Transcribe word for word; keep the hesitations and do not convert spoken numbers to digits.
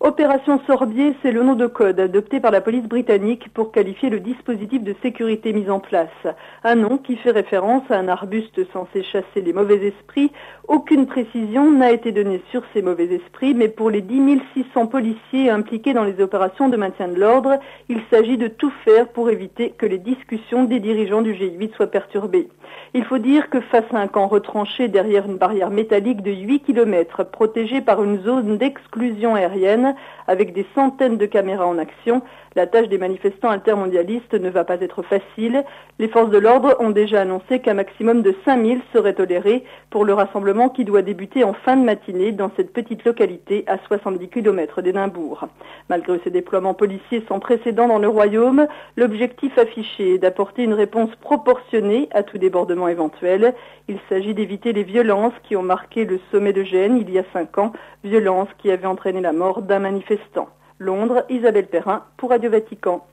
Opération Sorbier, c'est le nom de code adopté par la police britannique pour qualifier le dispositif de sécurité mis en place. Un nom qui fait référence à un arbuste censé chasser les mauvais esprits. Aucune précision n'a été donnée sur ces mauvais esprits, mais pour les dix mille six cents policiers impliqués dans les opérations de maintien de l'ordre, il s'agit de tout faire pour éviter que les discussions des dirigeants du G huit soient perturbées. Il faut dire que face à un camp retranché derrière une barrière métallique de huit kilomètres, protégé par une zone d'exclusion aérienne, avec des centaines de caméras en action, la tâche des manifestants altermondialistes ne va pas être facile. Les forces de l'ordre ont déjà annoncé qu'un maximum de cinq mille serait toléré pour le rassemblement qui doit débuter en fin de matinée dans cette petite localité à soixante-dix kilomètres d'Édimbourg. Malgré ces déploiements policiers sans précédent dans le royaume, l'objectif affiché est d'apporter une réponse proportionnée à tout débordement éventuel. Il s'agit d'éviter les violences qui ont marqué le sommet de Gênes il y a cinq ans, violences qui avaient entraîné la mort d'un manifestant. Londres, Isabelle Perrin pour Radio Vatican.